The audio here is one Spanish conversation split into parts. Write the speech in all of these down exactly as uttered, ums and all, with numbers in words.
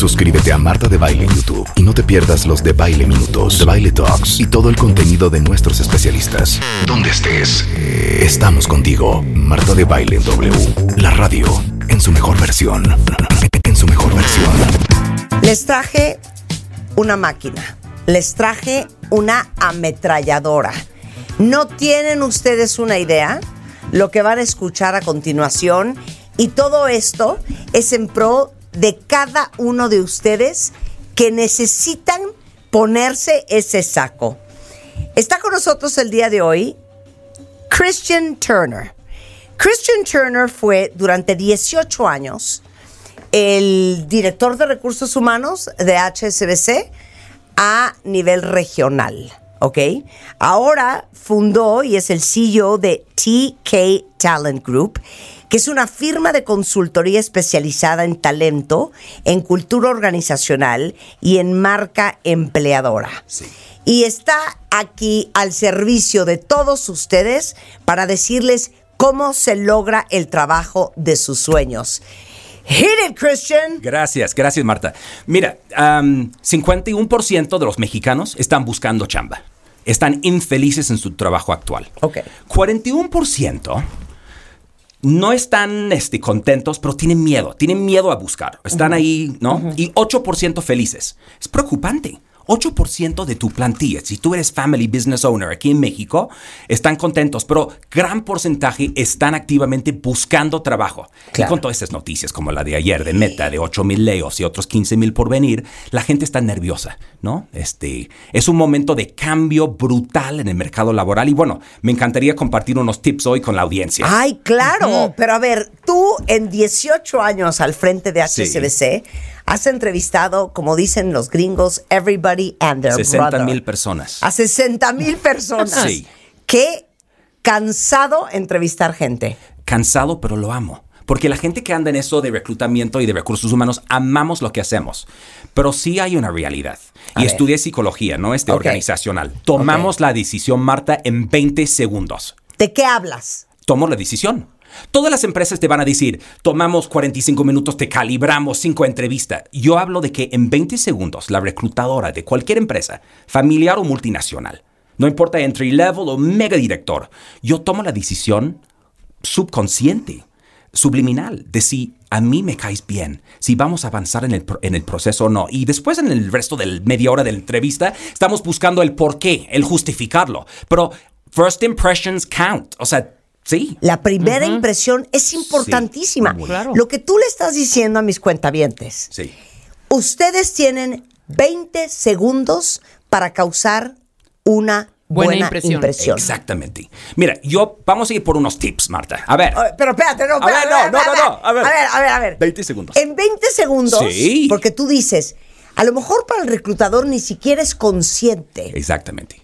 Suscríbete a Marta de Baile en YouTube y no te pierdas los de Baile Minutos, de Baile Talks y todo el contenido de nuestros especialistas. Donde estés, estamos contigo. Marta de Baile en W, la radio en su mejor versión. En su mejor versión. Les traje una máquina. Les traje una ametralladora. No tienen ustedes una idea lo que van a escuchar a continuación, y todo esto es en pro de cada uno de ustedes que necesitan ponerse ese saco. Está con nosotros el día de hoy Christian Turner. Christian Turner fue durante dieciocho años el director de recursos humanos de H S B C a nivel regional, ¿ok? Ahora fundó y es el C E O de T K Talent Group, que es una firma de consultoría especializada en talento, en cultura organizacional y en marca empleadora. Sí. Y está aquí al servicio de todos ustedes para decirles cómo se logra el trabajo de sus sueños. Hit it, Christian. Gracias, gracias, Marta. Mira, um, cincuenta y uno por ciento de los mexicanos están buscando chamba. Están infelices en su trabajo actual. Ok. cuarenta y uno por ciento no están este, contentos, pero tienen miedo. Tienen miedo a buscar. Están uh-huh. ahí, ¿no? Uh-huh. Y ocho por ciento felices. Es preocupante. ocho por ciento de tu plantilla, si tú eres Family Business Owner aquí en México, están contentos, pero gran porcentaje están activamente buscando trabajo. Claro. Y con todas estas noticias como la de ayer de Meta, de ocho mil layoffs y otros quince mil por venir, la gente está nerviosa, ¿no? Este, es un momento de cambio brutal en el mercado laboral y bueno, me encantaría compartir unos tips hoy con la audiencia. ¡Ay, claro! Uh-huh. Pero a ver, tú en dieciocho años al frente de H S B C, sí, has entrevistado, como dicen los gringos, everybody and their brother. sesenta mil personas. A sesenta mil personas. Sí. Qué cansado entrevistar gente. Cansado, pero lo amo. Porque la gente que anda en eso de reclutamiento y de recursos humanos, amamos lo que hacemos. Pero sí hay una realidad. A y ver. Estudié psicología, ¿no? Este okay. organizacional. Tomamos okay. la decisión, Marta, en veinte segundos. ¿De qué hablas? Tomo la decisión. Todas las empresas te van a decir, tomamos cuarenta y cinco minutos, te calibramos cinco entrevistas. Yo hablo de que en veinte segundos la reclutadora de cualquier empresa, familiar o multinacional, no importa entry level o mega director, yo tomo la decisión subconsciente, subliminal, de si a mí me caes bien, si vamos a avanzar en el, en el proceso o no. Y después en el resto de media hora de la entrevista estamos buscando el por qué, el justificarlo. Pero first impressions count, o sea, sí. La primera uh-huh. impresión es importantísima. Sí, claro. Lo que tú le estás diciendo a mis cuentavientes. Sí. Ustedes tienen veinte segundos para causar una buena, buena impresión. impresión. Exactamente. Mira, yo vamos a ir por unos tips, Marta. A ver. Pero espérate, no, a ver, no, no, no, no. A ver. A ver, a ver, a ver. veinte segundos. En veinte segundos, sí. Porque tú dices, a lo mejor para el reclutador ni siquiera es consciente. Exactamente.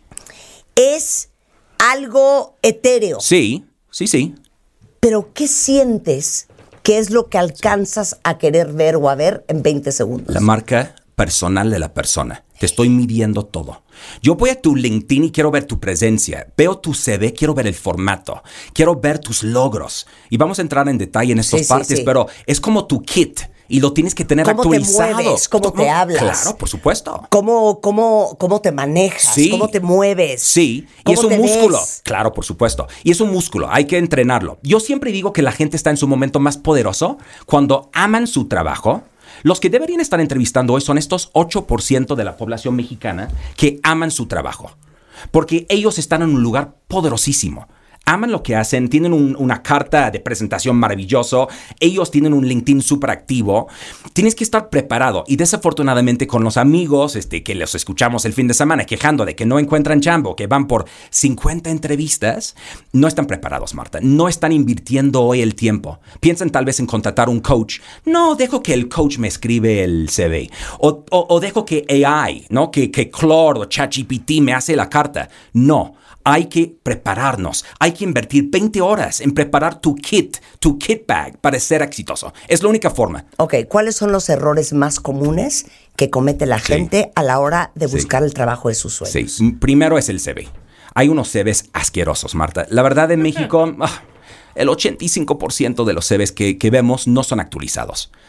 Es algo etéreo. Sí. Sí, sí. Pero ¿qué sientes? ¿Qué es lo que alcanzas a querer ver o a ver en veinte segundos? La marca personal de la persona. Te estoy midiendo todo. Yo voy a tu LinkedIn y quiero ver tu presencia. Veo tu C V, quiero ver el formato. Quiero ver tus logros. Y vamos a entrar en detalle en estas sí, partes, sí, sí. pero es como tu kit. Y lo tienes que tener ¿Cómo actualizado. ¿Cómo te mueves? ¿Cómo, ¿Cómo te hablas? Claro, por supuesto. ¿Cómo, cómo, cómo te manejas? Sí. ¿Cómo te mueves? Sí. Y es un músculo. Ves? Claro, por supuesto. Y es un músculo. Hay que entrenarlo. Yo siempre digo que la gente está en su momento más poderoso cuando aman su trabajo. Los que deberían estar entrevistando hoy son estos ocho por ciento de la población mexicana que aman su trabajo. Porque ellos están en un lugar poderosísimo. Aman lo que hacen, tienen un, una carta de presentación maravilloso, ellos tienen un LinkedIn súper activo. Tienes que estar preparado y desafortunadamente con los amigos este, que los escuchamos el fin de semana quejando de que no encuentran chamba, que van por cincuenta entrevistas, no están preparados, Marta. No están invirtiendo hoy el tiempo. Piensan tal vez en contratar un coach. No, dejo que el coach me escribe el C V. O, o, o dejo que A I, ¿no? que, que Claude o ChatGPT me hace la carta. No. Hay que prepararnos, hay que invertir veinte horas en preparar tu kit, tu kit bag para ser exitoso. Es la única forma. Ok, ¿cuáles son los errores más comunes que comete la Sí. gente a la hora de buscar Sí. el trabajo de sus sueños? Sí, primero es el C V. Hay unos C Vs asquerosos, Marta. La verdad, en México, ah, el ochenta y cinco por ciento de los C Vs que, que vemos no son actualizados.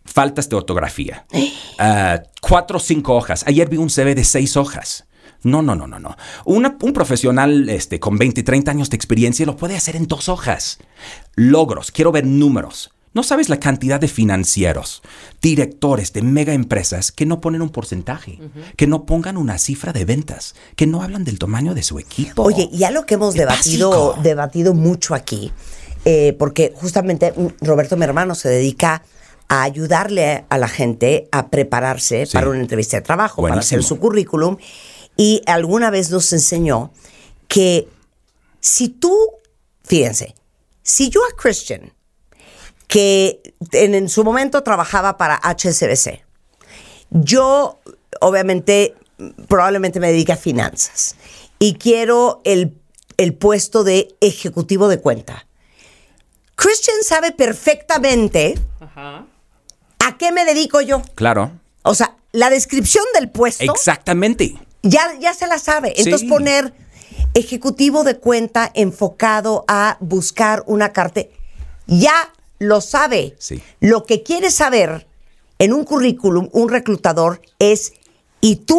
faltas de ortografía, uh, cuatro o cinco hojas. Ayer vi un C V de seis hojas. No, no, no, no, no. Una, un profesional este, con veinte, treinta años de experiencia lo puede hacer en dos hojas. Logros, quiero ver números. No sabes la cantidad de financieros, directores de mega empresas que no ponen un porcentaje, uh-huh. que no pongan una cifra de ventas, que no hablan del tamaño de su equipo. Oye, ya lo que hemos es debatido, básico. debatido mucho aquí, eh, porque justamente Roberto, mi hermano, se dedica a ayudarle a la gente a prepararse sí. para una entrevista de trabajo, Buenísimo. para hacer su currículum. Y alguna vez nos enseñó que si tú, fíjense, si yo a Christian, que en, en su momento trabajaba para H S B C. Yo, obviamente, probablemente me dedique a finanzas y quiero el, el puesto de ejecutivo de cuenta. Christian sabe perfectamente Ajá. a qué me dedico yo. Claro. O sea, la descripción del puesto. Exactamente. Ya, ya se la sabe. Entonces sí. poner ejecutivo de cuenta enfocado a buscar una cartera. Ya lo sabe. Sí. Lo que quiere saber en un currículum, un reclutador, es ¿y tú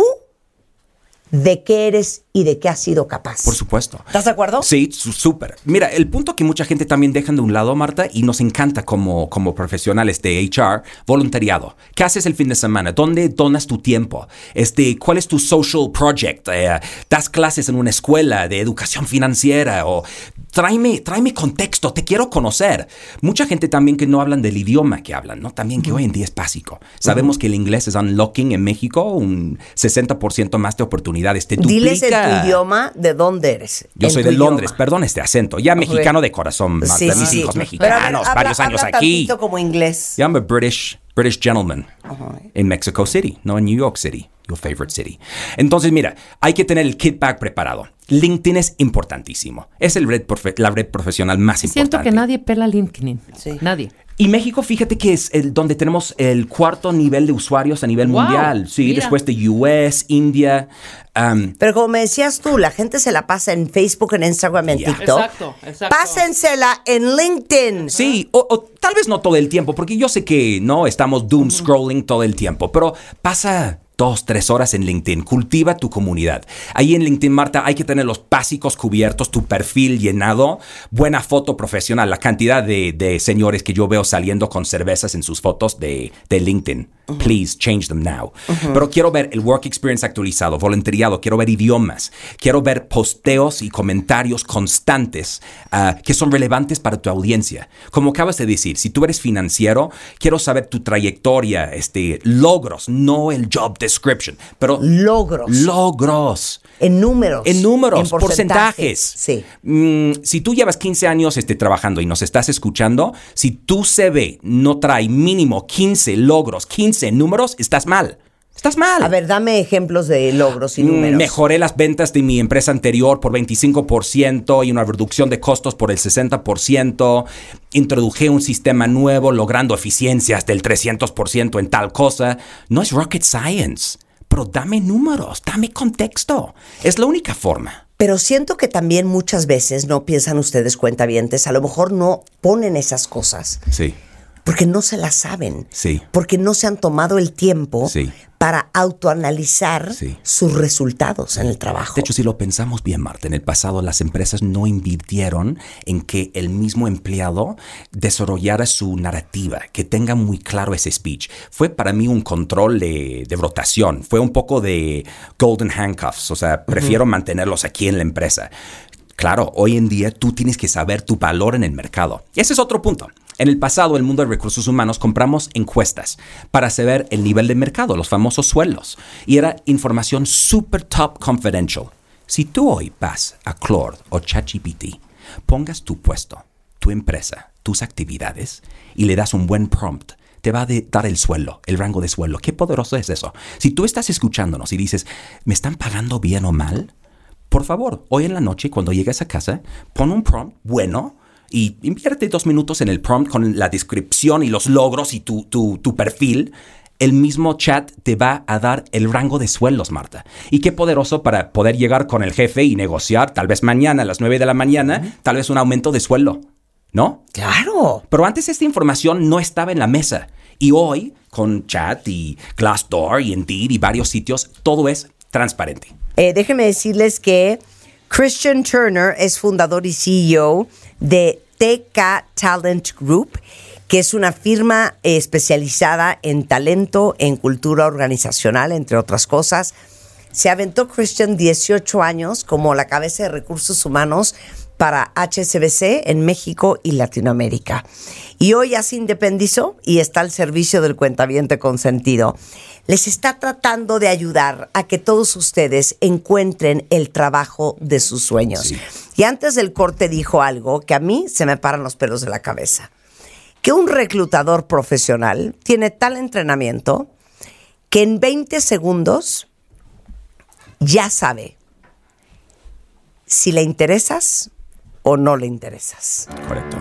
de qué eres y de qué has sido capaz? Por supuesto. ¿Estás de acuerdo? Sí, súper. Mira, el punto que mucha gente también dejan de un lado, Marta, y nos encanta como, como profesionales de H R, voluntariado. ¿Qué haces el fin de semana? ¿Dónde donas tu tiempo? Este, ¿cuál es tu social project? Eh, ¿Das clases en una escuela de educación financiera? O tráeme, tráeme contexto, te quiero conocer. Mucha gente también que no hablan del idioma que hablan, ¿no? También que uh-huh. hoy en día es básico. Sabemos uh-huh. que el inglés es unlocking en México, un sesenta por ciento más de oportunidades. Te duplica. Diles en tu idioma de dónde eres. Yo en soy de Londres, idioma. Perdón este acento. Ya okay. mexicano de corazón, Marta. Sí, sí, mis sí. hijos mexicanos, Pero, habla, varios habla, años habla aquí. Tantito como inglés. Yeah, I'm a British, British gentleman uh-huh. in Mexico City, no en New York City, your favorite city. Entonces, mira, hay que tener el kit bag preparado. LinkedIn es importantísimo. Es el red profe- la red profesional más Siento importante. Siento que nadie pela LinkedIn. Sí. Nadie. Y México, fíjate que es el donde tenemos el cuarto nivel de usuarios a nivel wow, mundial. Sí, mira. después de U S, India. Um, Pero como me decías tú, la gente se la pasa en Facebook, en Instagram, en yeah. TikTok. Exacto, exacto. Pásensela en LinkedIn. Sí, o, o tal vez no todo el tiempo, porque yo sé que no estamos doom scrolling todo el tiempo, pero pasa dos, tres horas en LinkedIn. Cultiva tu comunidad. Ahí en LinkedIn, Marta, hay que tener los básicos cubiertos, tu perfil llenado, buena foto profesional. La cantidad de, de señores que yo veo saliendo con cervezas en sus fotos de, de LinkedIn. Uh-huh. Please change them now. Uh-huh. Pero quiero ver el work experience actualizado, voluntariado, quiero ver idiomas, quiero ver posteos y comentarios constantes uh, que son relevantes para tu audiencia. Como acabas de decir, si tú eres financiero, quiero saber tu trayectoria, este, logros, no el job description, pero logros. Logros. En números. En números, en porcentajes. porcentajes. Sí. Mm, si tú llevas quince años este, trabajando y nos estás escuchando, si tu C V no trae mínimo quince logros, quince números, estás mal. Estás mal. A ver, dame ejemplos de logros y números. Mm, mejoré las ventas de mi empresa anterior por veinticinco por ciento y una reducción de costos por el sesenta por ciento. Introduje un sistema nuevo logrando eficiencias del trescientos por ciento en tal cosa. No es rocket science. Pero dame números, dame contexto. Es la única forma. Pero siento que también muchas veces no piensan ustedes, cuentavientes, a lo mejor no ponen esas cosas. Sí. Porque no se las saben. Sí. Porque no se han tomado el tiempo sí. para autoanalizar sí. sus resultados en el trabajo. De hecho, si lo pensamos bien, Marta, en el pasado las empresas no invirtieron en que el mismo empleado desarrollara su narrativa, que tenga muy claro ese speech. Fue para mí un control de, de rotación. Fue un poco de golden handcuffs. O sea, prefiero uh-huh. mantenerlos aquí en la empresa. Claro, hoy en día tú tienes que saber tu valor en el mercado. Ese es otro punto. En el pasado, en el mundo de recursos humanos, compramos encuestas para saber el nivel de mercado, los famosos sueldos. Y era información super top confidential. Si tú hoy vas a Claude o ChatGPT, pongas tu puesto, tu empresa, tus actividades y le das un buen prompt, te va a de dar el sueldo, el rango de sueldo. Qué poderoso es eso. Si tú estás escuchándonos y dices, ¿me están pagando bien o mal? Por favor, hoy en la noche, cuando llegues a casa, pon un prompt bueno y invierte dos minutos en el prompt con la descripción y los logros y tu, tu, tu perfil. El mismo chat te va a dar el rango de sueldos, Marta. Y qué poderoso para poder llegar con el jefe y negociar, tal vez mañana a las nueve de la mañana, uh-huh. tal vez un aumento de sueldo, ¿no? ¡Claro! Pero antes esta información no estaba en la mesa. Y hoy, con Chat y Glassdoor y Indeed y varios sitios, todo es transparente. Eh, déjenme decirles que Christian Turner es fundador y C E O de T K Talent Group, que es una firma eh, especializada en talento, en cultura organizacional, entre otras cosas. Se aventó Christian dieciocho años como la cabeza de recursos humanos para H S B C en México y Latinoamérica. Y hoy ya se independizó y está al servicio del cuentaviente consentido. Les está tratando de ayudar a que todos ustedes encuentren el trabajo de sus sueños. Sí. Y antes del corte dijo algo que a mí se me paran los pelos de la cabeza. Que un reclutador profesional tiene tal entrenamiento que en veinte segundos ya sabe si le interesas o no le interesas. Correcto.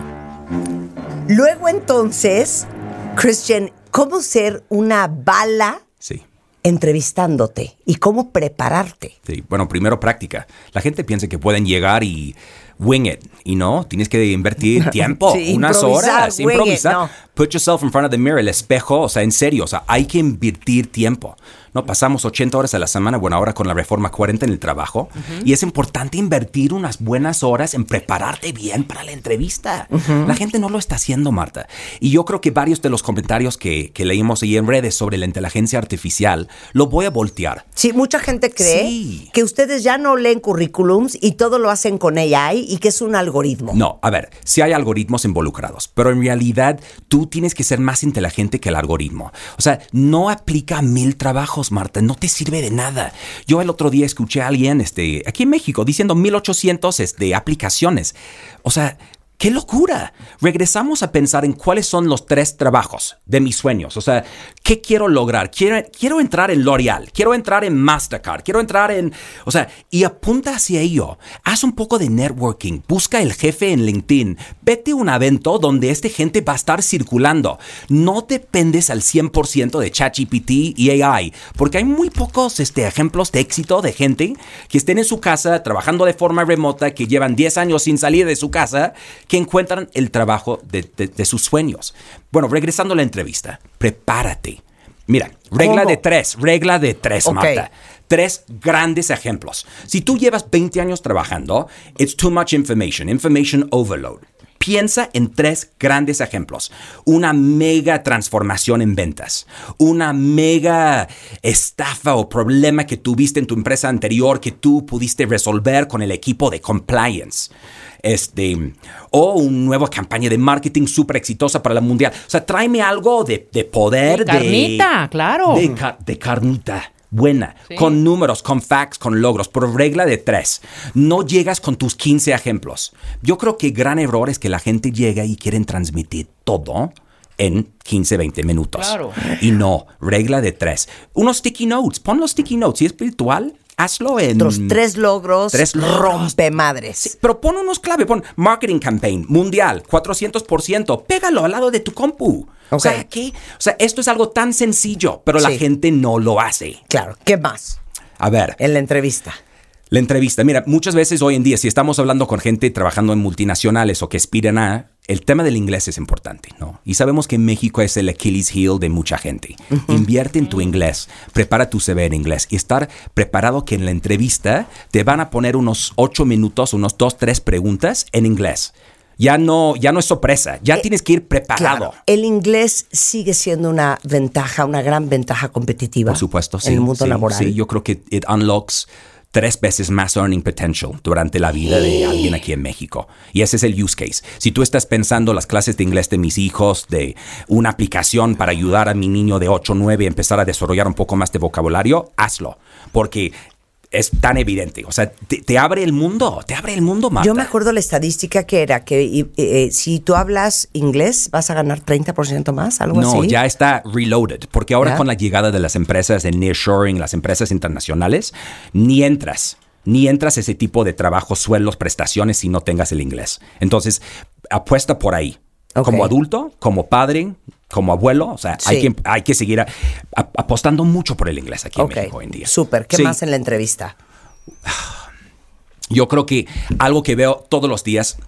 Luego entonces, Christian, ¿cómo ser una bala sí. entrevistándote y cómo prepararte? Sí. Bueno, primero práctica. La gente piensa que pueden llegar y wing it, y no, tienes que invertir tiempo, sí, unas horas, improvisar. It, no. Put yourself in front of the mirror, el espejo, o sea, en serio, o sea, hay que invertir tiempo. No pasamos ochenta horas a la semana, bueno, ahora con la reforma cuarenta en el trabajo, uh-huh. y es importante invertir unas buenas horas en prepararte bien para la entrevista. Uh-huh. La gente no lo está haciendo, Marta. Y yo creo que varios de los comentarios que, que leímos ahí en redes sobre la inteligencia artificial, lo voy a voltear. Sí, mucha gente cree sí. que ustedes ya no leen currículums y todo lo hacen con A I y que es un algoritmo. No, a ver, sí hay algoritmos involucrados, pero en realidad tú tienes que ser más inteligente que el algoritmo. O sea, no aplica a mil trabajos, Marta, no te sirve de nada. Yo el otro día escuché a alguien este, aquí en México diciendo mil ochocientos este, aplicaciones. O sea, ¡qué locura! Regresamos a pensar en cuáles son los tres trabajos de mis sueños. O sea, ¿qué quiero lograr? Quiero, quiero entrar en L'Oreal, quiero entrar en Mastercard, quiero entrar en... O sea, y apunta hacia ello. Haz un poco de networking. Busca el jefe en LinkedIn. Vete a un evento donde esta gente va a estar circulando. No dependes al cien por ciento de ChatGPT y A I, porque hay muy pocos este, ejemplos de éxito de gente que estén en su casa trabajando de forma remota, que llevan diez años sin salir de su casa, que encuentran el trabajo de, de, de sus sueños. Bueno, regresando a la entrevista, prepárate. Mira, regla ¿Cómo? de tres, regla de tres, Okay. Marta. Tres grandes ejemplos. Si tú llevas veinte años trabajando, it's too much information, information overload. Piensa en tres grandes ejemplos. Una mega transformación en ventas. Una mega estafa o problema que tuviste en tu empresa anterior que tú pudiste resolver con el equipo de compliance. Este, o una nueva campaña de marketing súper exitosa para la mundial. O sea, tráeme algo de, de poder. De carnita, de, claro. De, de carnita. Buena, sí. Con números, con facts, con logros, por regla de tres. No llegas con tus quince ejemplos. Yo creo que el gran error es que la gente llega y quieren transmitir todo en quince, veinte minutos. Claro. Y no, regla de tres. Unos sticky notes, pon los sticky notes. Si es virtual, hazlo en... Los tres logros, tres logros. rompemadres. Sí, pero pon unos clave, pon marketing campaign, mundial, cuatrocientos por ciento. Pégalo al lado de tu compu. Okay. O sea, ¿qué? O sea, esto es algo tan sencillo, pero sí. La gente no lo hace. Claro. ¿Qué más? A ver. En la entrevista. La entrevista. Mira, muchas veces hoy en día, si estamos hablando con gente trabajando en multinacionales o que aspiran a, el tema del inglés es importante, ¿no? Y sabemos que México es el Achilles heel de mucha gente. Uh-huh. Invierte en tu inglés, prepara tu C V en inglés y estar preparado que en la entrevista te van a poner unos ocho minutos, unos dos, tres preguntas en inglés. Ya no, ya no es sorpresa, ya eh, tienes que ir preparado. Claro, el inglés sigue siendo una ventaja, una gran ventaja competitiva. Por supuesto, sí. En el mundo sí, laboral. Sí, yo creo que it unlocks tres veces más earning potential durante la vida de alguien aquí en México. Y ese es el use case. Si tú estás pensando las clases de inglés de mis hijos, de una aplicación para ayudar a mi niño de ocho o nueve a empezar a desarrollar un poco más de vocabulario, hazlo. Porque es tan evidente. O sea, te, te abre el mundo. Te abre el mundo, Marta. Yo me acuerdo la estadística que era que eh, eh, si tú hablas inglés vas a ganar treinta por ciento más, algo no, así. No, ya está reloaded. Porque ahora ¿Ya? Con la llegada de las empresas de nearshoring, las empresas internacionales, ni entras. Ni entras a ese tipo de trabajo, sueldos, prestaciones si no tengas el inglés. Entonces, apuesta por ahí. Okay. Como adulto, como padre, como abuelo, o sea, sí. hay, que, hay que seguir a, a, apostando mucho por el inglés aquí okay. en México hoy en día. Súper. ¿Qué sí. más en la entrevista? Yo creo que algo que veo todos los días,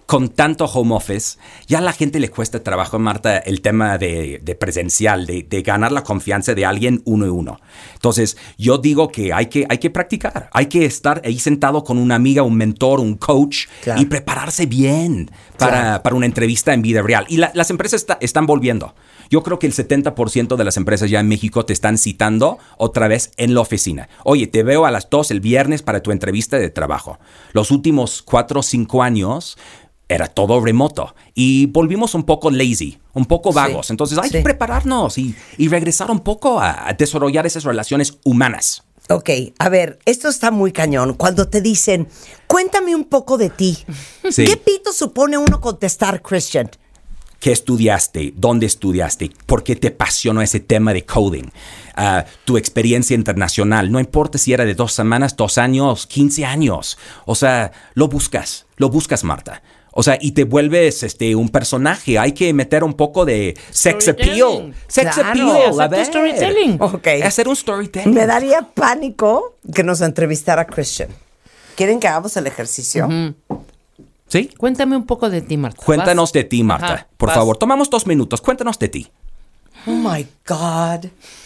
con tanto home office, ya a la gente le cuesta trabajo, Marta, el tema de, de presencial, de, de ganar la confianza de alguien uno y uno. Entonces, yo digo que hay que, hay que practicar, hay que estar ahí sentado con una amiga, un mentor, un coach, claro, y prepararse bien para, claro, para una entrevista en vida real. Y la, las empresas está, están volviendo. Yo creo que el setenta por ciento de las empresas ya en México te están citando otra vez en la oficina. Oye, te veo a las dos el viernes para tu entrevista de trabajo. Los últimos cuatro o cinco años era todo remoto y volvimos un poco lazy, un poco vagos. Sí, Entonces hay sí. que prepararnos y, y regresar un poco a, a desarrollar esas relaciones humanas. Ok, a ver, esto está muy cañón. Cuando te dicen, cuéntame un poco de ti. Sí. ¿Qué pito supone uno contestar, Christian? ¿Qué estudiaste? ¿Dónde estudiaste? ¿Por qué te apasionó ese tema de coding? Uh, tu experiencia internacional. No importa si era de dos semanas, dos años, quince años. O sea, lo buscas. Lo buscas, Marta. O sea, y te vuelves este, un personaje. Hay que meter un poco de sex appeal. Sex claro, appeal. A ver. Storytelling. Okay. Hacer un storytelling. Me daría pánico que nos entrevistara Christian. ¿Quieren que hagamos el ejercicio? Uh-huh. ¿Sí? Cuéntame un poco de ti, Marta. Cuéntanos ¿Vas? de ti, Marta. Ajá, por vas. favor, tomamos dos minutos. Cuéntanos de ti. Oh, my God.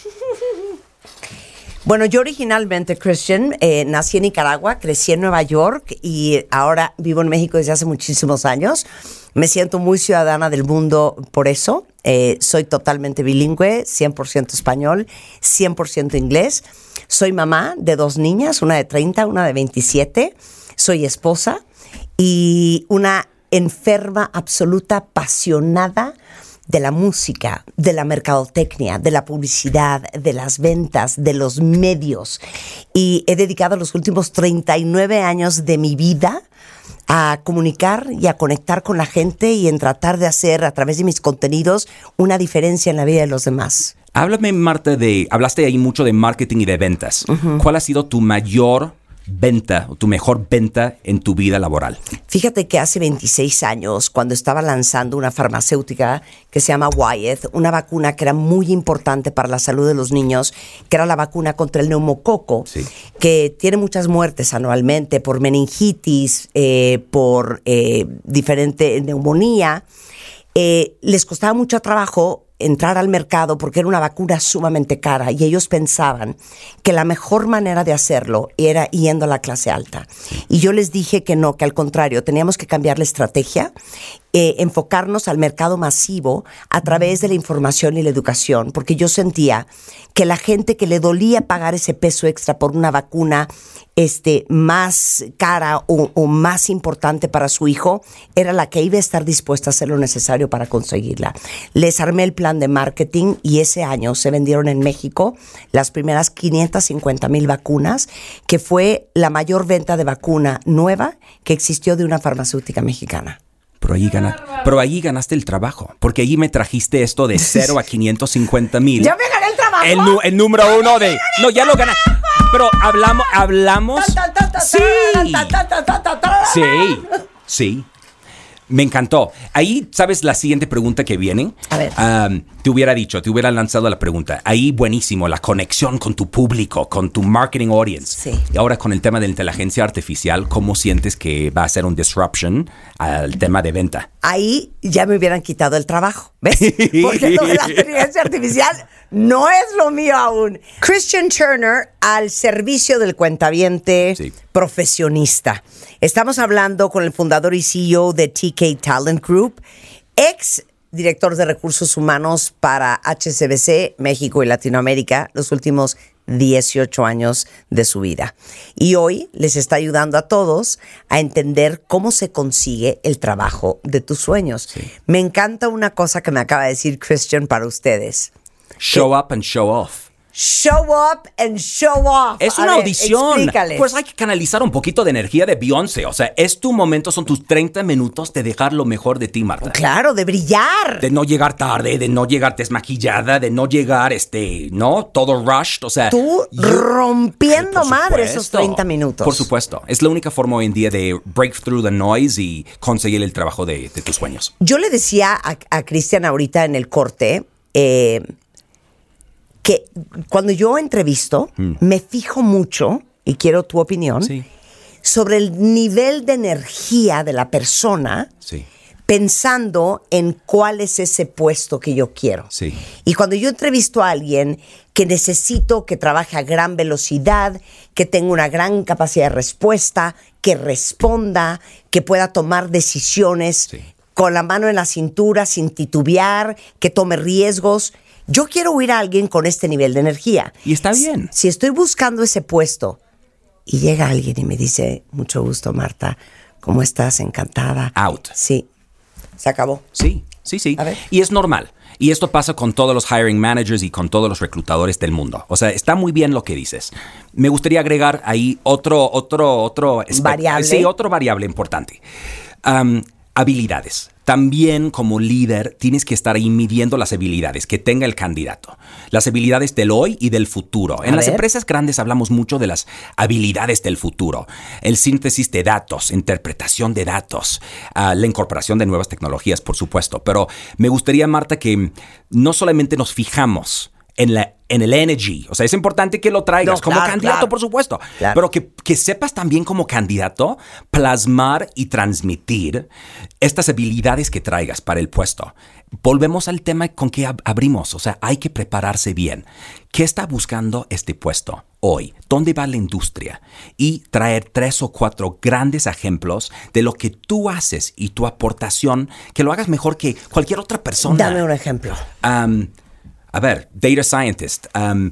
Bueno, yo originalmente, Christian, eh, nací en Nicaragua, crecí en Nueva York y ahora vivo en México desde hace muchísimos años. Me siento muy ciudadana del mundo por eso. Eh, soy totalmente bilingüe, cien por ciento español, cien por ciento inglés. Soy mamá de dos niñas, una de treinta, una de veintisiete. Soy esposa y una enferma absoluta, apasionada de la música, de la mercadotecnia, de la publicidad, de las ventas, de los medios. Y he dedicado los últimos treinta y nueve años de mi vida a comunicar y a conectar con la gente y en tratar de hacer a través de mis contenidos una diferencia en la vida de los demás. Háblame, Marta, de, hablaste ahí mucho de marketing y de ventas. Uh-huh. ¿Cuál ha sido tu mayor venta o tu mejor venta en tu vida laboral? Fíjate que hace veintiséis años, cuando estaba lanzando una farmacéutica que se llama Wyeth, una vacuna que era muy importante para la salud de los niños, que era la vacuna contra el neumococo, sí. que tiene muchas muertes anualmente por meningitis, eh, por eh, diferente neumonía, eh, les costaba mucho trabajo entrar al mercado porque era una vacuna sumamente cara y ellos pensaban que la mejor manera de hacerlo era yendo a la clase alta. Y yo les dije que no, que al contrario, teníamos que cambiar la estrategia, eh, enfocarnos al mercado masivo a través de la información y la educación, porque yo sentía que la gente que le dolía pagar ese peso extra por una vacuna este, más cara o, o más importante para su hijo, era la que iba a estar dispuesta a hacer lo necesario para conseguirla. Les armé el plan de marketing y ese año se vendieron en México las primeras quinientas cincuenta mil vacunas, que fue la mayor venta de vacuna nueva que existió de una farmacéutica mexicana. Pero ahí, gana, pero ahí ganaste el trabajo, porque ahí me trajiste esto de cero a quinientos cincuenta mil. ¿Ya me gané el trabajo? El, nu, el número uno de... No, ya lo gané. Pero hablamos... hablamos sí. Sí, sí. Me encantó. Ahí, ¿sabes la siguiente pregunta que viene? A ver. Um, te hubiera dicho, te hubiera lanzado la pregunta. Ahí, buenísimo, la conexión con tu público, con tu marketing audience. Sí. Y ahora con el tema de la inteligencia artificial, ¿cómo sientes que va a ser un disruption al tema de venta? Ahí ya me hubieran quitado el trabajo, ¿ves? Porque lo de la inteligencia artificial no es lo mío aún. Christian Turner al servicio del cuentaviente sí. profesionista. Estamos hablando con el fundador y C E O de T K Talent Group, ex director de recursos humanos para H S B C, México y Latinoamérica, los últimos dieciocho años de su vida. Y hoy les está ayudando a todos a entender cómo se consigue el trabajo de tus sueños. Sí. Me encanta una cosa que me acaba de decir Christian para ustedes. Show up and show off. Show up and show off. Es una a audición. Ver, explícales. Pues hay que canalizar un poquito de energía de Beyoncé. O sea, es tu momento, son tus treinta minutos de dejar lo mejor de ti, Marta. Claro, de brillar. De no llegar tarde, de no llegar desmaquillada, de no llegar, este, ¿no? Todo rushed. O sea, tú yo, rompiendo eh, madre esos treinta minutos. Por supuesto. Es la única forma hoy en día de break through the noise y conseguir el trabajo de, de tus sueños. Yo le decía a, a Cristian ahorita en el corte, eh, que cuando yo entrevisto, mm. me fijo mucho, y quiero tu opinión, sí. sobre el nivel de energía de la persona, Sí. pensando en cuál es ese puesto que yo quiero. Sí. Y cuando yo entrevisto a alguien que necesito que trabaje a gran velocidad, que tenga una gran capacidad de respuesta, que responda, que pueda tomar decisiones Sí. con la mano en la cintura, sin titubear, que tome riesgos. Yo quiero oír a alguien con este nivel de energía. Y está bien. Si estoy buscando ese puesto y llega alguien y me dice, mucho gusto, Marta, ¿cómo estás? Encantada. Out. Sí, se acabó. Sí, sí, sí. A ver. Y es normal. Y esto pasa con todos los hiring managers y con todos los reclutadores del mundo. O sea, está muy bien lo que dices. Me gustaría agregar ahí otro, otro, otro aspecto. Variable. Sí, otro variable importante. Um, habilidades. También como líder tienes que estar ahí midiendo las habilidades que tenga el candidato. Las habilidades del hoy y del futuro. En A las ver. empresas grandes hablamos mucho de las habilidades del futuro. El síntesis de datos, interpretación de datos, uh, la incorporación de nuevas tecnologías, por supuesto. Pero me gustaría, Marta, que no solamente nos fijamos en, la, en el energy. O sea, es importante que lo traigas No, como claro, candidato, claro. por supuesto. Claro. Pero que, que sepas también como candidato plasmar y transmitir estas habilidades que traigas para el puesto. Volvemos al tema con que ab- abrimos. O sea, hay que prepararse bien. ¿Qué está buscando este puesto hoy? ¿Dónde va la industria? Y traer tres o cuatro grandes ejemplos de lo que tú haces y tu aportación, que lo hagas mejor que cualquier otra persona. Dame un ejemplo. Um, a ver, data scientist. Um,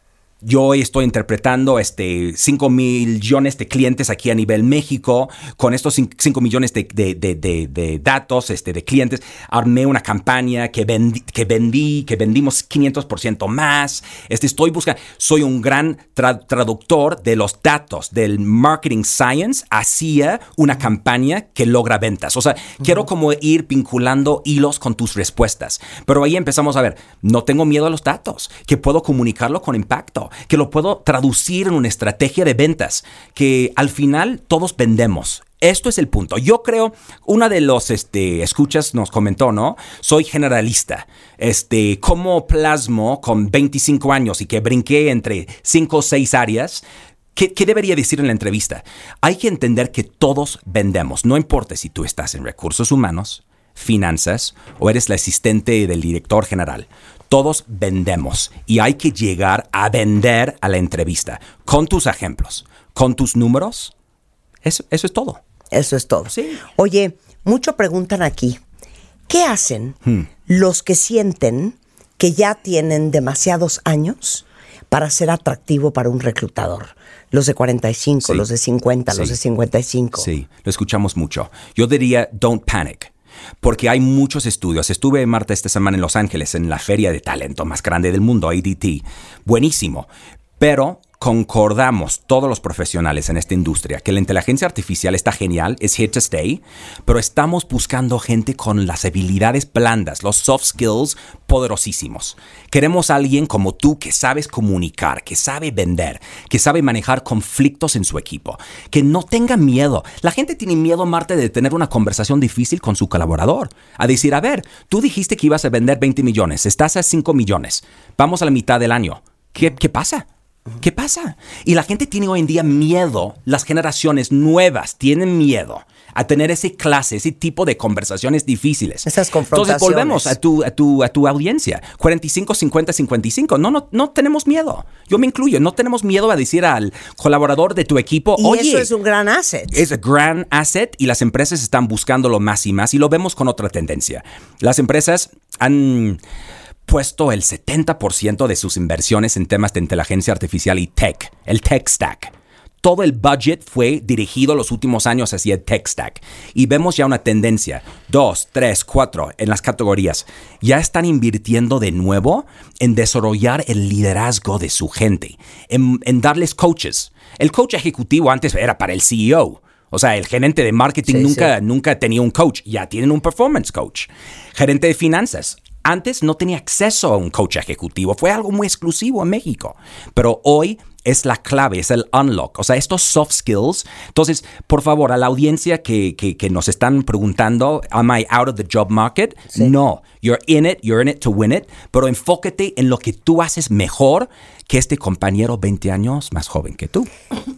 yo hoy estoy interpretando este cinco millones de clientes aquí a nivel México. Con estos cinco millones de, de, de, de, de datos, este, de clientes, armé una campaña que vendí, que vendí, que vendimos quinientos por ciento más. Este, estoy buscando, soy un gran tra- traductor de los datos del marketing science hacia una campaña que logra ventas. O sea, uh-huh. quiero como ir vinculando hilos con tus respuestas. Pero ahí empezamos a ver, no tengo miedo a los datos, que puedo comunicarlo con impacto, que lo puedo traducir en una estrategia de ventas, que al final todos vendemos. Esto es el punto. Yo creo, una de los este, escuchas nos comentó, ¿no? Soy generalista. Este, ¿cómo plasmo con veinticinco años y que brinqué entre cinco o seis áreas? ¿Qué, ¿Qué debería decir en la entrevista? Hay que entender que todos vendemos. No importa si tú estás en recursos humanos, finanzas o eres la asistente del director general. Todos vendemos y hay que llegar a vender a la entrevista con tus ejemplos, con tus números. Eso, eso es todo. Eso es todo. Sí. Oye, mucho preguntan aquí, ¿qué hacen Hmm. los que sienten que ya tienen demasiados años para ser atractivo para un reclutador? Los de cuarenta y cinco, Sí. los de cincuenta, Sí. los de cincuenta y cinco. Sí, lo escuchamos mucho. Yo diría, don't panic. Porque hay muchos estudios. Estuve, Marta, esta semana en Los Ángeles, en la feria de talento más grande del mundo, A D T. Buenísimo. Pero concordamos todos los profesionales en esta industria que la inteligencia artificial está genial, es here to stay, pero estamos buscando gente con las habilidades blandas, los soft skills poderosísimos. Queremos a alguien como tú que sabes comunicar, que sabe vender, que sabe manejar conflictos en su equipo, que no tenga miedo. La gente tiene miedo, Marta, de tener una conversación difícil con su colaborador. A decir, a ver, tú dijiste que ibas a vender veinte millones, estás a cinco millones, vamos a la mitad del año. ¿Qué, qué pasa? ¿Qué pasa? Y la gente tiene hoy en día miedo, las generaciones nuevas tienen miedo a tener ese clase, ese tipo de conversaciones difíciles. Esas confrontaciones. Entonces volvemos a tu, a tu, a tu audiencia. cuarenta y cinco, cincuenta, cincuenta y cinco. No, no, no tenemos miedo. Yo me incluyo. No tenemos miedo a decir al colaborador de tu equipo, Y oye, eso es un gran asset. es un gran asset y las empresas están buscándolo más y más y lo vemos con otra tendencia. Las empresas han puesto el setenta por ciento de sus inversiones en temas de inteligencia artificial y tech, el tech stack. Todo el budget fue dirigido los últimos años hacia el tech stack. Y vemos ya una tendencia, dos, tres, cuatro en las categorías. Ya están invirtiendo de nuevo en desarrollar el liderazgo de su gente, en, en darles coaches. El coach ejecutivo antes era para el C E O. O sea, el gerente de marketing Sí, nunca, sí. nunca tenía un coach. Ya tienen un performance coach. Gerente de finanzas. Antes no tenía acceso a un coach ejecutivo. Fue algo muy exclusivo en México. Pero hoy es la clave, es el unlock. O sea, estos soft skills. Entonces, por favor, a la audiencia que, que, que nos están preguntando, ¿am I out of the job market? Sí. No. You're in it, you're in it to win it. Pero enfócate en lo que tú haces mejor que este compañero veinte años más joven que tú.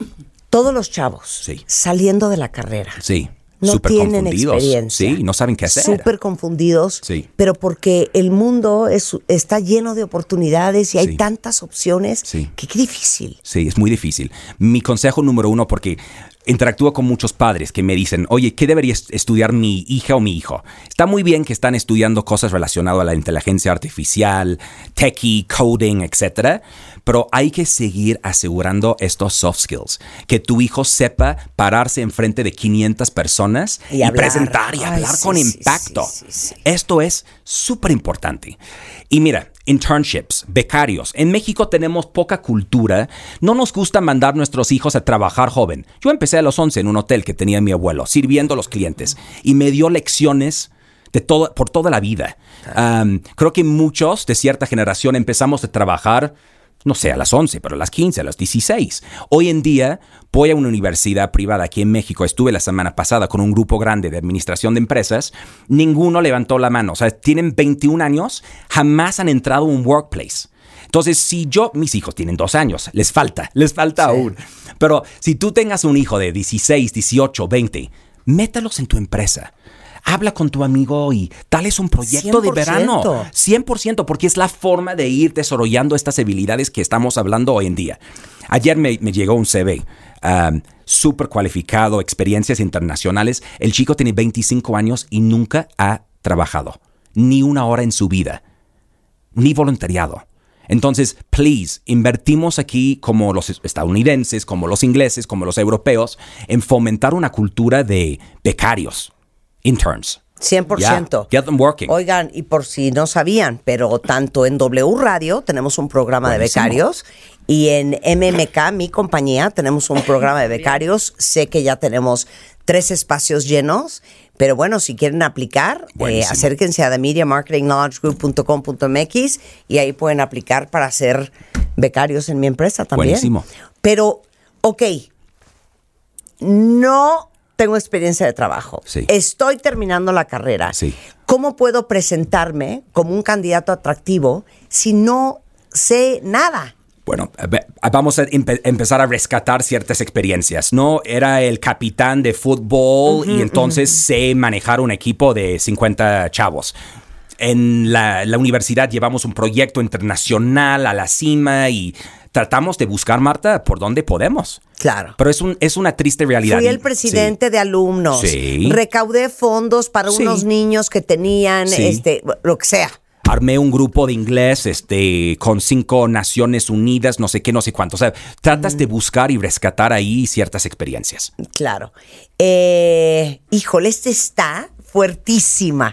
todos los chavos sí. saliendo de la carrera. Sí. No Súper tienen confundidos. experiencia. Sí, no saben qué hacer. Súper confundidos, sí. pero porque el mundo es, está lleno de oportunidades y hay sí. tantas opciones sí. que qué difícil. Sí, es muy difícil. Mi consejo número uno, porque interactúo con muchos padres que me dicen, oye, ¿qué debería estudiar mi hija o mi hijo? Está muy bien que están estudiando cosas relacionadas a la inteligencia artificial, techie, coding, etcétera, pero hay que seguir asegurando estos soft skills. Que tu hijo sepa pararse enfrente de quinientas personas y, y presentar y hablar Ay, sí, con sí, impacto. Sí, sí, sí. Esto es súper importante. Y mira, internships, becarios. En México tenemos poca cultura. No nos gusta mandar nuestros hijos a trabajar joven. Yo empecé a los once en un hotel que tenía mi abuelo, sirviendo a los clientes. Y me dio lecciones de todo, por toda la vida. Um, creo que muchos de cierta generación empezamos a trabajar, no sé, a las once, pero a las quince, a las dieciséis. Hoy en día voy a una universidad privada aquí en México. Estuve la semana pasada con un grupo grande de administración de empresas. Ninguno levantó la mano. O sea, tienen veintiún años, jamás han entrado a un workplace. Entonces, si yo, mis hijos tienen dos años, les falta, les falta sí. aún. Pero si tú tengas un hijo de dieciséis, dieciocho, veinte, métalos en tu empresa. Habla con tu amigo y dales un proyecto cien por ciento de verano. cien por ciento, porque es la forma de ir desarrollando estas habilidades que estamos hablando hoy en día. Ayer me, me llegó un C V um, súper cualificado, experiencias internacionales. El chico tiene veinticinco años y nunca ha trabajado. Ni una hora en su vida. Ni voluntariado. Entonces, please, invertimos aquí como los estadounidenses, como los ingleses, como los europeos, en fomentar una cultura de becarios. Interns. cien por ciento. Yeah, get them working. Oigan, y por si no sabían, pero tanto en W Radio tenemos un programa Buenísimo. de becarios y en M M K, mi compañía, tenemos un programa de becarios. Sé que ya tenemos tres espacios llenos, pero bueno, si quieren aplicar, eh, acérquense a the media marketing knowledge group punto com punto m x y ahí pueden aplicar para ser becarios en mi empresa también. Buenísimo. Pero, ok, no tengo experiencia de trabajo. Sí. Estoy terminando la carrera. Sí. ¿Cómo puedo presentarme como un candidato atractivo si no sé nada? Bueno, vamos a empe- empezar a rescatar ciertas experiencias. No era el capitán de fútbol uh-huh, y entonces uh-huh. sé manejar un equipo de cincuenta chavos. En la, la universidad llevamos un proyecto internacional a la cima y tratamos de buscar, Marta, por donde podemos. Claro. Pero es, un, es una triste realidad. Fui el presidente sí. de alumnos. Sí. Recaudé fondos para sí. unos niños que tenían, sí. este, lo que sea. Armé un grupo de inglés este, con cinco Naciones Unidas, no sé qué, no sé cuánto. O sea, tratas mm. de buscar y rescatar ahí ciertas experiencias. Claro. Eh, híjole, este está fuertísima.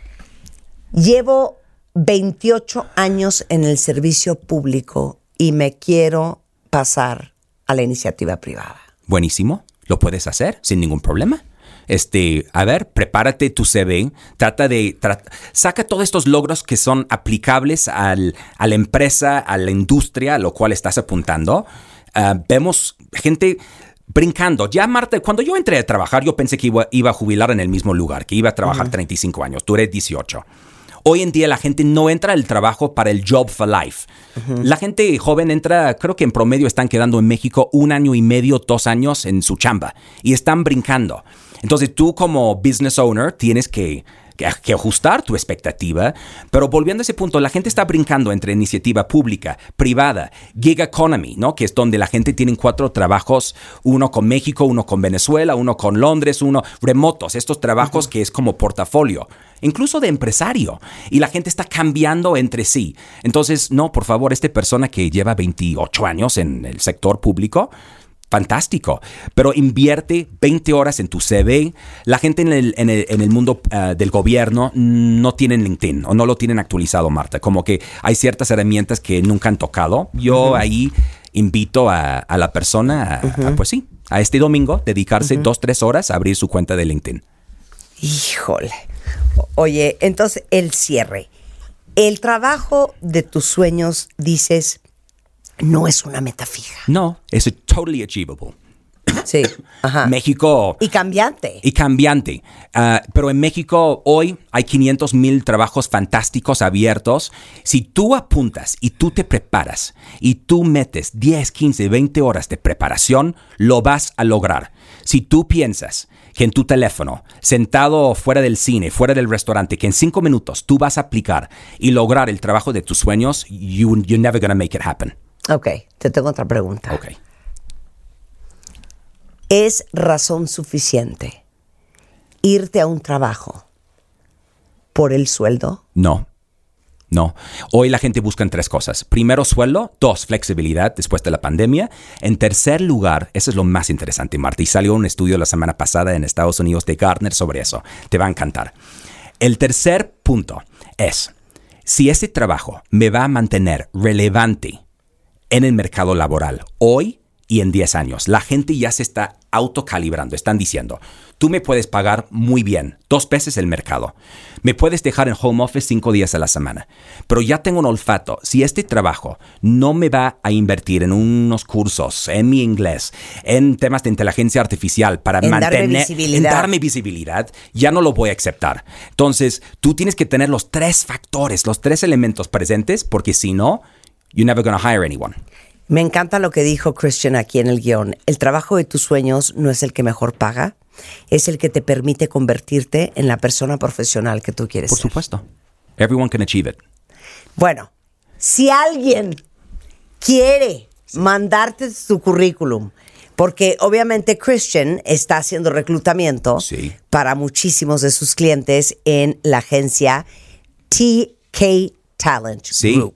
Llevo veintiocho años en el servicio público y me quiero pasar a la iniciativa privada. Buenísimo. Lo puedes hacer sin ningún problema. Este, a ver, prepárate tu C V, trata de, tra- saca todos estos logros que son aplicables al, a la empresa, a la industria a lo cual estás apuntando. Uh, vemos gente brincando. Ya, Marta, cuando yo entré a trabajar, yo pensé que iba, iba a jubilar en el mismo lugar, que iba a trabajar uh-huh. treinta y cinco años. Tú eres dieciocho. Hoy en día la gente no entra al trabajo para el job for life. Uh-huh. La gente joven entra, creo que en promedio están quedando en México un año y medio, dos años en su chamba y están brincando. Entonces tú como business owner tienes que, que, que ajustar tu expectativa, pero volviendo a ese punto, la gente está brincando entre iniciativa pública, privada, gig economy, ¿no? Que es donde la gente tiene cuatro trabajos, uno con México, uno con Venezuela, uno con Londres, uno remotos, estos trabajos uh-huh. que es como portafolio, incluso de empresario, y la gente está cambiando entre sí. Entonces, no, por favor, esta persona que lleva veintiocho años en el sector público, fantástico, pero invierte veinte horas en tu C V. La gente en el, en el, en el mundo uh, del gobierno no tienen LinkedIn o no lo tienen actualizado, Marta. Como que hay ciertas herramientas que nunca han tocado. Yo uh-huh. ahí invito a, a la persona, a, uh-huh. a, pues sí, a este domingo, dedicarse uh-huh. dos, tres horas a abrir su cuenta de LinkedIn. Híjole. Oye, entonces el cierre. El trabajo de tus sueños, dices, no es una meta fija. No, es totally achievable. Sí, ajá. México... Y cambiante. Y cambiante. Uh, pero en México hoy hay quinientos mil trabajos fantásticos abiertos. Si tú apuntas y tú te preparas y tú metes diez, quince, veinte horas de preparación, lo vas a lograr. Si tú piensas que en tu teléfono, sentado fuera del cine, fuera del restaurante, que en cinco minutos tú vas a aplicar y lograr el trabajo de tus sueños, you, you're never gonna make it happen. Ok, te tengo otra pregunta. Ok. ¿Es razón suficiente irte a un trabajo por el sueldo? No. No. Hoy la gente busca en tres cosas. Primero, sueldo. Dos, flexibilidad después de la pandemia. En tercer lugar, eso es lo más interesante, Marta, y salió un estudio la semana pasada en Estados Unidos de Gartner sobre eso. Te va a encantar. El tercer punto es, si ese trabajo me va a mantener relevante en el mercado laboral hoy y en diez años. La gente ya se está autocalibrando. Están diciendo, tú me puedes pagar muy bien, dos veces el mercado. Me puedes dejar en home office cinco días a la semana. Pero ya tengo un olfato. Si este trabajo no me va a invertir en unos cursos, en mi inglés, en temas de inteligencia artificial para en mantener... Darme visibilidad. En darme visibilidad, ya no lo voy a aceptar. Entonces, tú tienes que tener los tres factores, los tres elementos presentes, porque si no, you're never going to hire anyone. Me encanta lo que dijo Christian aquí en el guión. El trabajo de tus sueños no es el que mejor paga, es el que te permite convertirte en la persona profesional que tú quieres Por ser. supuesto. Everyone can achieve it. Bueno, si alguien quiere sí. mandarte su currículum, porque obviamente Christian está haciendo reclutamiento sí. para muchísimos de sus clientes en la agencia T K Talent sí. Group.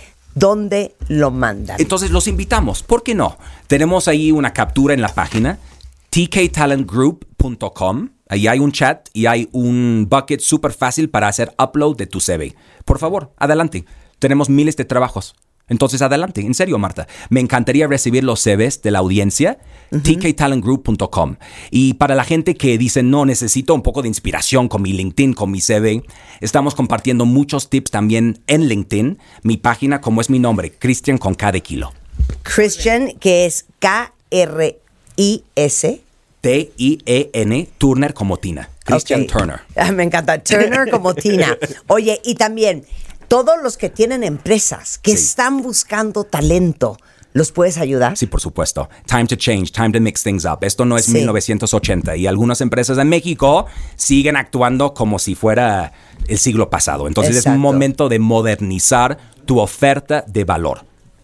¿Dónde lo mandan? Entonces los invitamos. ¿Por qué no? Tenemos ahí una captura en la página t k talent group punto com. Ahí hay un chat y hay un bucket súper fácil para hacer upload de tu C V. Por favor, adelante. Tenemos miles de trabajos. Entonces, adelante. En serio, Marta. Me encantaría recibir los C Vs de la audiencia. Uh-huh. t k talent group punto com. Y para la gente que dice, no, necesito un poco de inspiración con mi LinkedIn, con mi C V, estamos compartiendo muchos tips también en LinkedIn. Mi página, como es mi nombre, Christian con K de kilo. Christian, que es K R I S T I E N, Turner como Tina. Christian okay. Turner. Ah, me encanta. Turner como Tina. Oye, y también... todos los que tienen empresas que sí. están buscando talento, ¿los puedes ayudar? Sí, por supuesto. Time to change, time to mix things up. Esto no es sí. mil novecientos ochenta y algunas empresas en México siguen actuando como si fuera el siglo pasado. Entonces Exacto. es un momento de modernizar tu oferta de valor.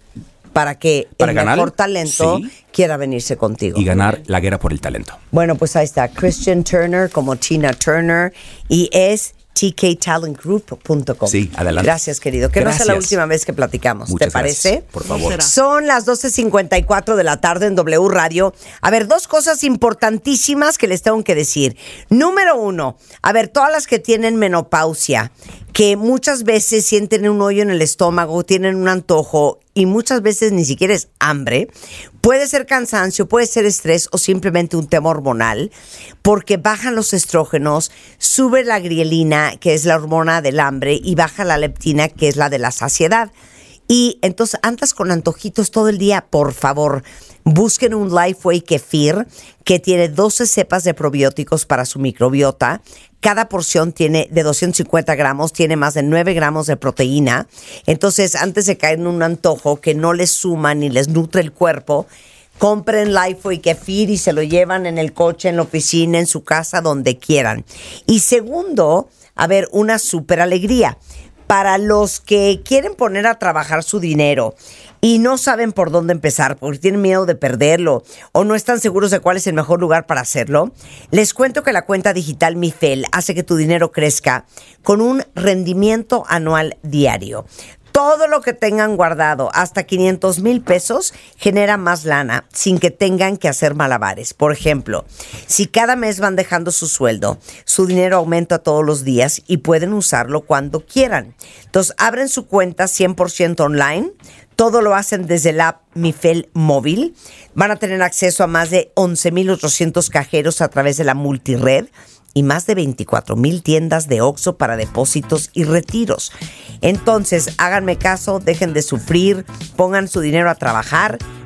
Para que Para el ganar, mejor talento sí. quiera venirse contigo. Y ganar la guerra por el talento. Bueno, pues ahí está. Christian Turner como Tina Turner y es t k talent group punto com. Sí, adelante. Gracias, querido. Que Gracias. no sea la última vez que platicamos. Muchas ¿Te parece? Gracias. Por favor. Son las doce cincuenta y cuatro de la tarde en W Radio. A ver, dos cosas importantísimas que les tengo que decir. Número uno, a ver, todas las que tienen menopausia, que muchas veces sienten un hoyo en el estómago, tienen un antojo y muchas veces ni siquiera es hambre, puede ser cansancio, puede ser estrés o simplemente un tema hormonal, porque bajan los estrógenos, sube la glielina, que es la hormona del hambre, y baja la leptina, que es la de la saciedad. Y entonces andas con antojitos todo el día, por favor, busquen un Lifeway Kefir que tiene doce cepas de probióticos para su microbiota. Cada porción tiene de doscientos cincuenta gramos, tiene más de nueve gramos de proteína. Entonces, antes de caer en un antojo que no les suma ni les nutre el cuerpo, compren Lifeway Kefir y se lo llevan en el coche, en la oficina, en su casa, donde quieran. Y segundo, a ver, una súper alegría. Para los que quieren poner a trabajar su dinero y no saben por dónde empezar porque tienen miedo de perderlo o no están seguros de cuál es el mejor lugar para hacerlo, les cuento que la cuenta digital Mifel hace que tu dinero crezca con un rendimiento anual diario. Todo lo que tengan guardado, hasta quinientos mil pesos, genera más lana sin que tengan que hacer malabares. Por ejemplo, si cada mes van dejando su sueldo, su dinero aumenta todos los días y pueden usarlo cuando quieran. Entonces, abren su cuenta cien por ciento online. Todo lo hacen desde la app Mifel móvil. Van a tener acceso a más de once mil ochocientos cajeros a través de la multired y más de veinticuatro mil tiendas de Oxxo para depósitos y retiros. Entonces, háganme caso, dejen de sufrir, pongan su dinero a trabajar,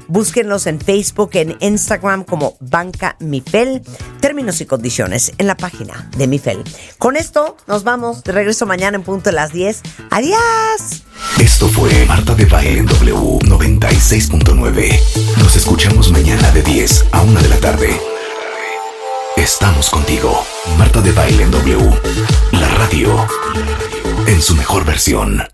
Búsquenlos en Facebook, en Instagram como Banca Mifel. Términos y condiciones en la página de Mifel. Con esto nos vamos. De regreso mañana en punto de las diez. ¡Adiós! Esto fue Marta de Baile en W noventa y seis punto nueve. Nos escuchamos mañana de diez a una de la tarde. Estamos contigo. Marta de Baile en W. La radio en su mejor versión.